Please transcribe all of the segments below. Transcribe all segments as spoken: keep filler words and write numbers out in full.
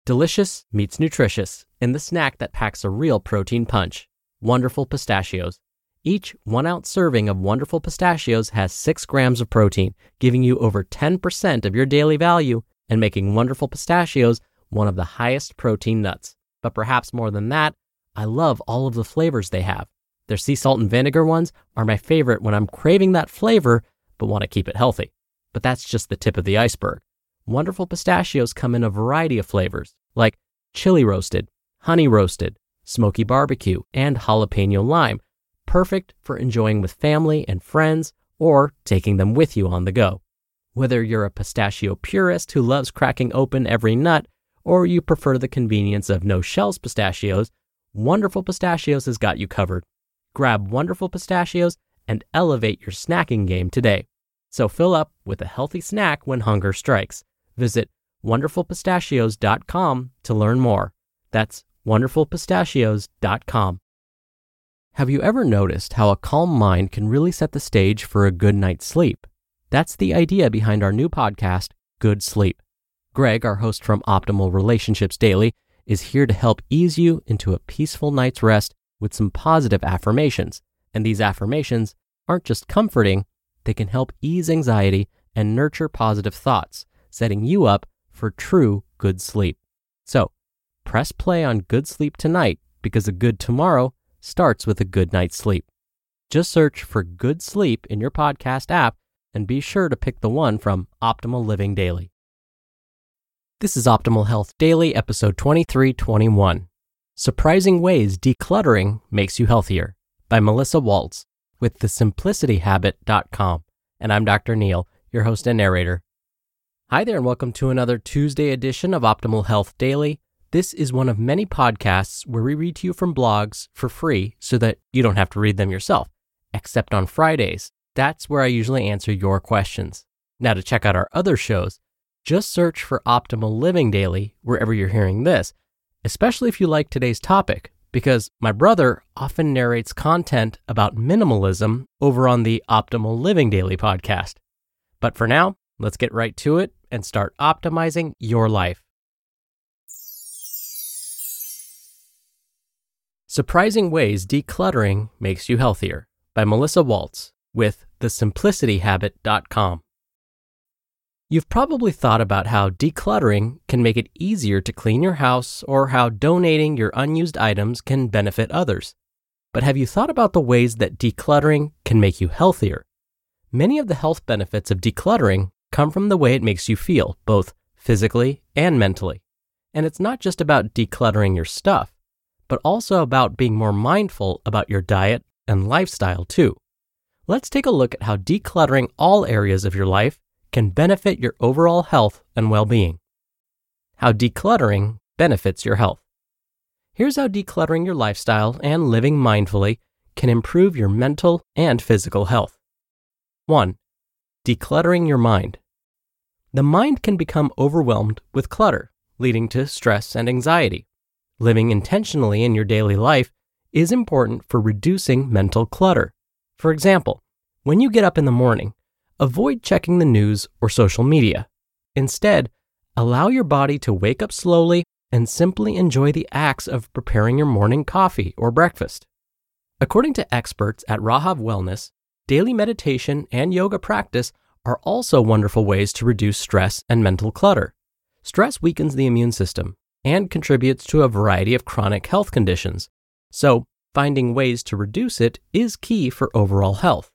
Delicious meets nutritious in the snack that packs a real protein punch. Wonderful Pistachios. Each one-ounce serving of Wonderful Pistachios has six grams of protein, giving you over ten percent of your daily value and making Wonderful Pistachios one of the highest protein nuts. But perhaps more than that, I love all of the flavors they have. Their sea salt and vinegar ones are my favorite when I'm craving that flavor but want to keep it healthy. But that's just the tip of the iceberg. Wonderful Pistachios come in a variety of flavors, like chili roasted, honey roasted, smoky barbecue, and jalapeno lime, perfect for enjoying with family and friends or taking them with you on the go. Whether you're a pistachio purist who loves cracking open every nut, or you prefer the convenience of no-shells pistachios, Wonderful Pistachios has got you covered. Grab Wonderful Pistachios and elevate your snacking game today. So fill up with a healthy snack when hunger strikes. Visit wonderful pistachios dot com to learn more. That's wonderful pistachios dot com. Have you ever noticed how a calm mind can really set the stage for a good night's sleep? That's the idea behind our new podcast, Good Sleep. Greg, our host from Optimal Relationships Daily, is here to help ease you into a peaceful night's rest with some positive affirmations. And these affirmations aren't just comforting, they can help ease anxiety and nurture positive thoughts, setting you up for true good sleep. So, press play on Good Sleep tonight because a good tomorrow starts with a good night's sleep. Just search for Good Sleep in your podcast app and be sure to pick the one from Optimal Living Daily. This is Optimal Health Daily, episode twenty-three twenty-one. Surprising Ways Decluttering Makes You Healthier by Melissa Waltz with the simplicity habit dot com. And I'm Doctor Neil, your host and narrator. Hi there and welcome to another Tuesday edition of Optimal Health Daily. This is one of many podcasts where we read to you from blogs for free so that you don't have to read them yourself, except on Fridays. That's where I usually answer your questions. Now to check out our other shows, just search for Optimal Living Daily wherever you're hearing this, especially if you like today's topic, because my brother often narrates content about minimalism over on the Optimal Living Daily podcast. But for now, let's get right to it and start optimizing your life. Surprising Ways Decluttering Makes You Healthier by Melissa Waltz with the simplicity habit dot com. You've probably thought about how decluttering can make it easier to clean your house or how donating your unused items can benefit others. But have you thought about the ways that decluttering can make you healthier? Many of the health benefits of decluttering come from the way it makes you feel, both physically and mentally. And it's not just about decluttering your stuff, but also about being more mindful about your diet and lifestyle too. Let's take a look at how decluttering all areas of your life can benefit your overall health and well-being. How decluttering benefits your health. Here's how decluttering your lifestyle and living mindfully can improve your mental and physical health. One, decluttering your mind. The mind can become overwhelmed with clutter, leading to stress and anxiety. Living intentionally in your daily life is important for reducing mental clutter. For example, when you get up in the morning, avoid checking the news or social media. Instead, allow your body to wake up slowly and simply enjoy the acts of preparing your morning coffee or breakfast. According to experts at Rahav Wellness, daily meditation and yoga practice are also wonderful ways to reduce stress and mental clutter. Stress weakens the immune system and contributes to a variety of chronic health conditions. So, finding ways to reduce it is key for overall health.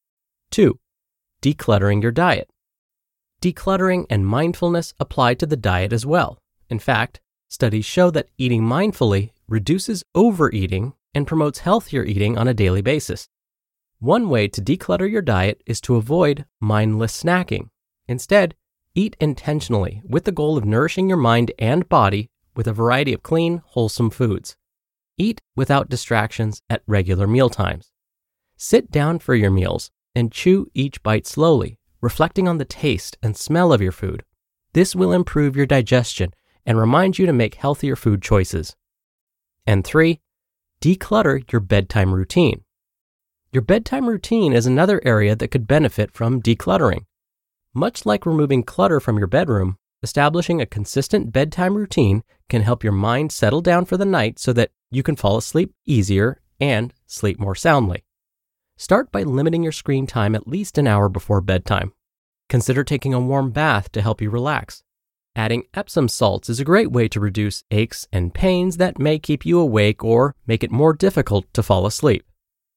Two, decluttering your diet. Decluttering and mindfulness apply to the diet as well. In fact, studies show that eating mindfully reduces overeating and promotes healthier eating on a daily basis. One way to declutter your diet is to avoid mindless snacking. Instead, eat intentionally with the goal of nourishing your mind and body with a variety of clean, wholesome foods. Eat without distractions at regular meal times. Sit down for your meals and chew each bite slowly, reflecting on the taste and smell of your food. This will improve your digestion and remind you to make healthier food choices. And three, declutter your bedtime routine. Your bedtime routine is another area that could benefit from decluttering. Much like removing clutter from your bedroom, establishing a consistent bedtime routine can help your mind settle down for the night so that you can fall asleep easier and sleep more soundly. Start by limiting your screen time at least an hour before bedtime. Consider taking a warm bath to help you relax. Adding Epsom salts is a great way to reduce aches and pains that may keep you awake or make it more difficult to fall asleep.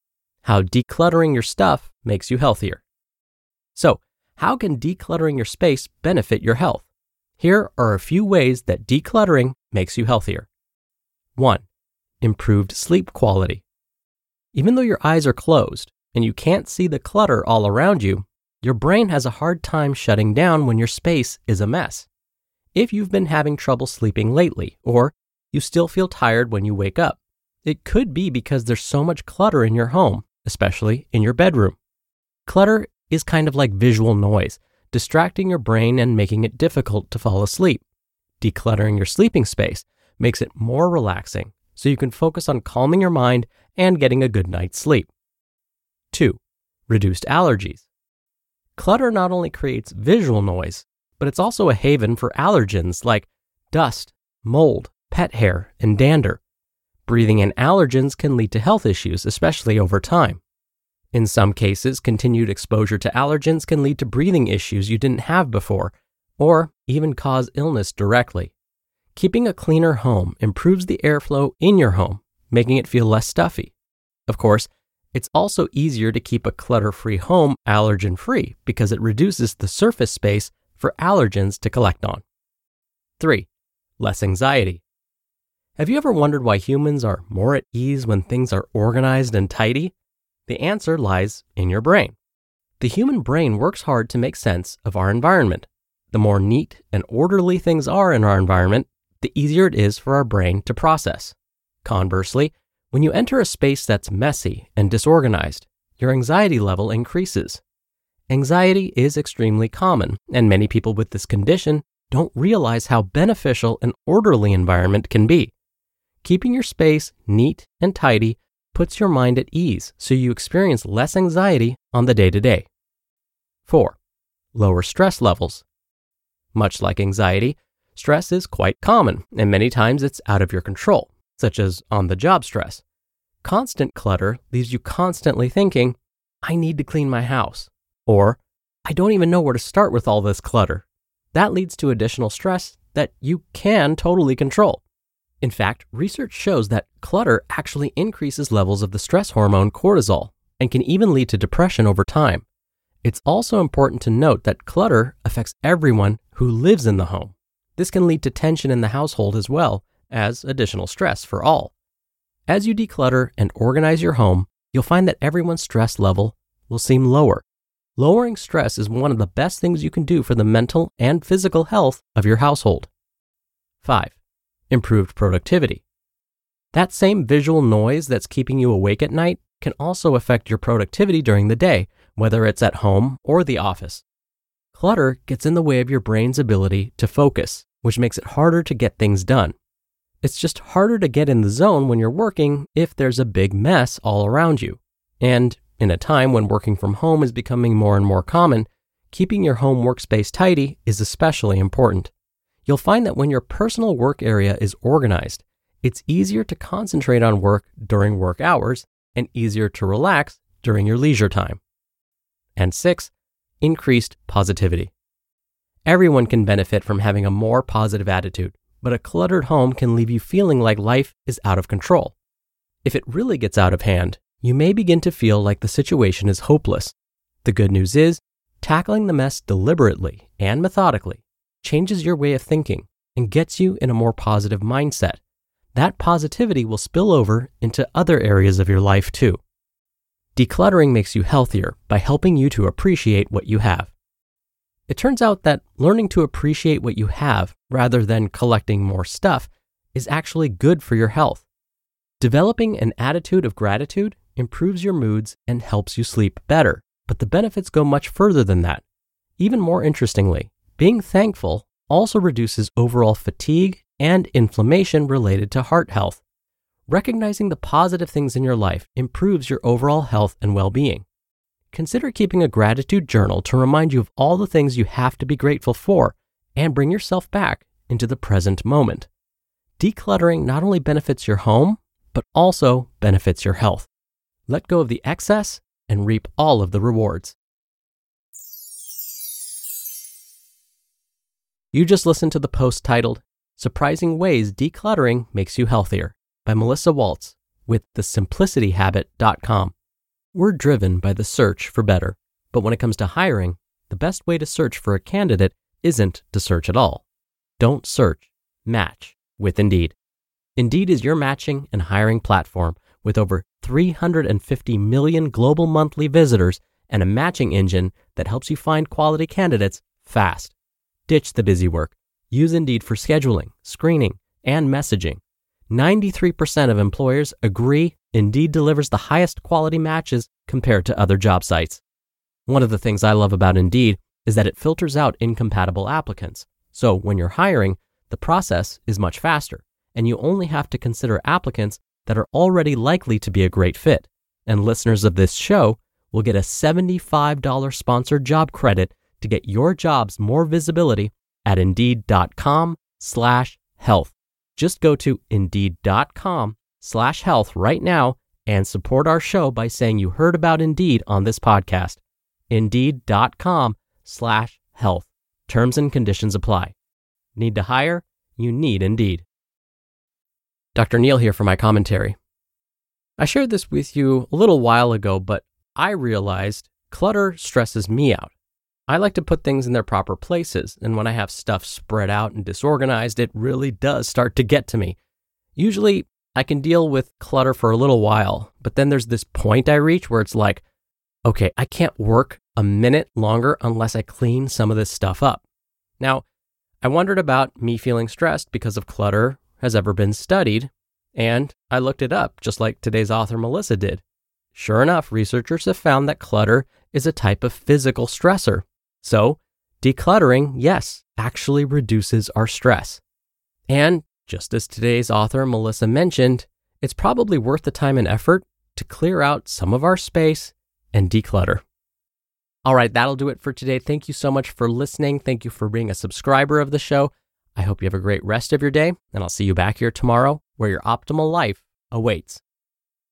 How decluttering your stuff makes you healthier. So, how can decluttering your space benefit your health? Here are a few ways that decluttering makes you healthier. one. Improved sleep quality. Even though your eyes are closed and you can't see the clutter all around you, your brain has a hard time shutting down when your space is a mess. If you've been having trouble sleeping lately, or you still feel tired when you wake up, it could be because there's so much clutter in your home, especially in your bedroom. Clutter is kind of like visual noise, distracting your brain and making it difficult to fall asleep. Decluttering your sleeping space makes it more relaxing, so you can focus on calming your mind and getting a good night's sleep. two. Reduced allergies. Clutter not only creates visual noise, but it's also a haven for allergens like dust, mold, pet hair, and dander. Breathing in allergens can lead to health issues, especially over time. In some cases, continued exposure to allergens can lead to breathing issues you didn't have before, or even cause illness directly. Keeping a cleaner home improves the airflow in your home, making it feel less stuffy. Of course, it's also easier to keep a clutter-free home allergen-free because it reduces the surface space for allergens to collect on. three. Less anxiety. Have you ever wondered why humans are more at ease when things are organized and tidy? The answer lies in your brain. The human brain works hard to make sense of our environment. The more neat and orderly things are in our environment, the easier it is for our brain to process. Conversely, when you enter a space that's messy and disorganized, your anxiety level increases. Anxiety is extremely common, and many people with this condition don't realize how beneficial an orderly environment can be. Keeping your space neat and tidy puts your mind at ease, so you experience less anxiety on the day-to-day. four. Lower stress levels. Much like anxiety, stress is quite common, and many times it's out of your control, such as on-the-job stress. Constant clutter leaves you constantly thinking, I need to clean my house, or I don't even know where to start with all this clutter. That leads to additional stress that you can totally control. In fact, research shows that clutter actually increases levels of the stress hormone cortisol and can even lead to depression over time. It's also important to note that clutter affects everyone who lives in the home. This can lead to tension in the household as well as additional stress for all. As you declutter and organize your home, you'll find that everyone's stress level will seem lower. Lowering stress is one of the best things you can do for the mental and physical health of your household. five. Improved productivity. That same visual noise that's keeping you awake at night can also affect your productivity during the day, whether it's at home or the office. Clutter gets in the way of your brain's ability to focus, which makes it harder to get things done. It's just harder to get in the zone when you're working if there's a big mess all around you. And in a time when working from home is becoming more and more common, keeping your home workspace tidy is especially important. You'll find that when your personal work area is organized, it's easier to concentrate on work during work hours and easier to relax during your leisure time. And six, increased positivity. Everyone can benefit from having a more positive attitude, but a cluttered home can leave you feeling like life is out of control. If it really gets out of hand, you may begin to feel like the situation is hopeless. The good news is, tackling the mess deliberately and methodically changes your way of thinking and gets you in a more positive mindset. That positivity will spill over into other areas of your life too. Decluttering makes you healthier by helping you to appreciate what you have. It turns out that learning to appreciate what you have rather than collecting more stuff is actually good for your health. Developing an attitude of gratitude improves your moods and helps you sleep better, but the benefits go much further than that. Even more interestingly, being thankful also reduces overall fatigue and inflammation related to heart health. Recognizing the positive things in your life improves your overall health and well-being. Consider keeping a gratitude journal to remind you of all the things you have to be grateful for and bring yourself back into the present moment. decluttering not only benefits your home, but also benefits your health. Let go of the excess and reap all of the rewards. You just listened to the post titled, Surprising Ways Decluttering Makes You Healthier by Melissa Waltz with the simplicity habit dot com. We're driven by the search for better, but when it comes to hiring, the best way to search for a candidate isn't to search at all. Don't search, match with Indeed. Indeed is your matching and hiring platform with over three hundred fifty million global monthly visitors and a matching engine that helps you find quality candidates fast. Ditch the busy work. Use Indeed for scheduling, screening, and messaging. ninety-three percent of employers agree Indeed delivers the highest quality matches compared to other job sites. One of the things I love about Indeed is that it filters out incompatible applicants. So when you're hiring, the process is much faster, and you only have to consider applicants that are already likely to be a great fit. And listeners of this show will get a seventy-five dollars sponsored job credit to get your jobs more visibility at Indeed.com slash health. Just go to Indeed.com slash health right now and support our show by saying you heard about Indeed on this podcast. Indeed.com slash health. Terms and conditions apply. Need to hire? You need Indeed. Doctor Neal here for my commentary. I shared this with you a little while ago, but I realized clutter stresses me out. I like to put things in their proper places, and when I have stuff spread out and disorganized, it really does start to get to me. Usually, I can deal with clutter for a little while, but then there's this point I reach where it's like, okay, I can't work a minute longer unless I clean some of this stuff up. Now, I wondered about me feeling stressed because of clutter has ever been studied, and I looked it up, just like today's author Melissa did. Sure enough, researchers have found that clutter is a type of physical stressor. So, decluttering, yes, actually reduces our stress. And just as today's author Melissa mentioned, it's probably worth the time and effort to clear out some of our space and declutter. All right, that'll do it for today. Thank you so much for listening. Thank you for being a subscriber of the show. I hope you have a great rest of your day, and I'll see you back here tomorrow where your optimal life awaits.